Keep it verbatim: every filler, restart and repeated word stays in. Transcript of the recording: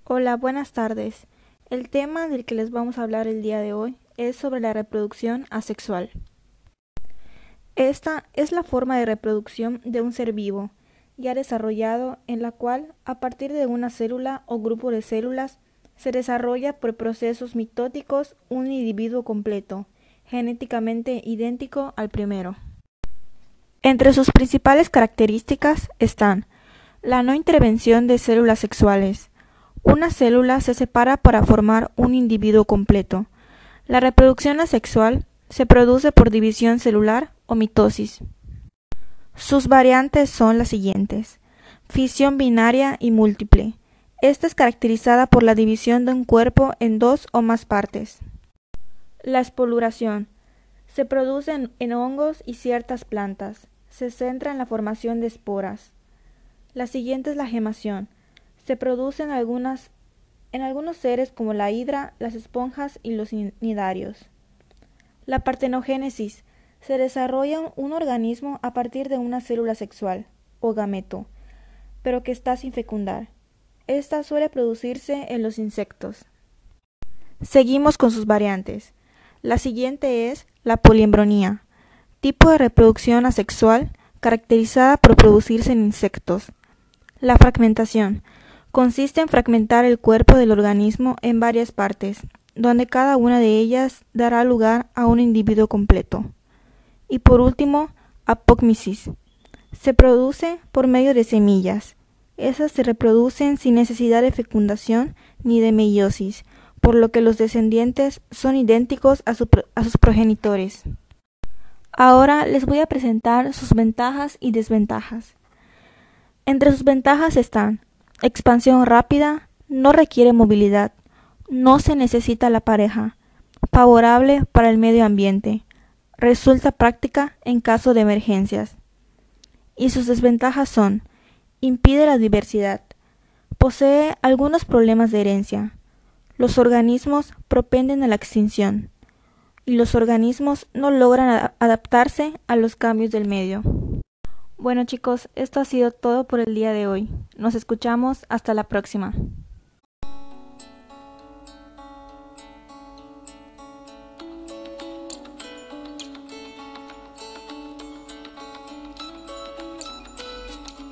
Hola, buenas tardes. El tema del que les vamos a hablar el día de hoy es sobre la reproducción asexual. Esta es la forma de reproducción de un ser vivo, ya desarrollado, en la cual, a partir de una célula o grupo de células, se desarrolla por procesos mitóticos un individuo completo, genéticamente idéntico al primero. Entre sus principales características están la no intervención de células sexuales. Una célula se separa para formar un individuo completo. La reproducción asexual se produce por división celular o mitosis. Sus variantes son las siguientes: fisión binaria y múltiple. Esta es caracterizada por la división de un cuerpo en dos o más partes. La espoluración se produce en, en hongos y ciertas plantas. Se centra en la formación de esporas. La siguiente es la gemación. Se produce en, algunas, en algunos seres como la hidra, las esponjas y los nidarios. La partenogénesis. Se desarrolla un organismo a partir de una célula sexual, o gameto, pero que está sin fecundar. Esta suele producirse en los insectos. Seguimos con sus variantes. La siguiente es la poliembronía, tipo de reproducción asexual caracterizada por producirse en insectos. La fragmentación consiste en fragmentar el cuerpo del organismo en varias partes, donde cada una de ellas dará lugar a un individuo completo. Y por último, apócmisis. Se produce por medio de semillas. Esas se reproducen sin necesidad de fecundación ni de meiosis, por lo que los descendientes son idénticos a, su, a sus progenitores. Ahora les voy a presentar sus ventajas y desventajas. Entre sus ventajas están: expansión rápida, no requiere movilidad, no se necesita la pareja, favorable para el medio ambiente, resulta práctica en caso de emergencias. Y sus desventajas son: impide la diversidad, posee algunos problemas de herencia, los organismos propenden a la extinción, y los organismos no logran adaptarse a los cambios del medio. Bueno chicos, esto ha sido todo por el día de hoy. Nos escuchamos hasta la próxima.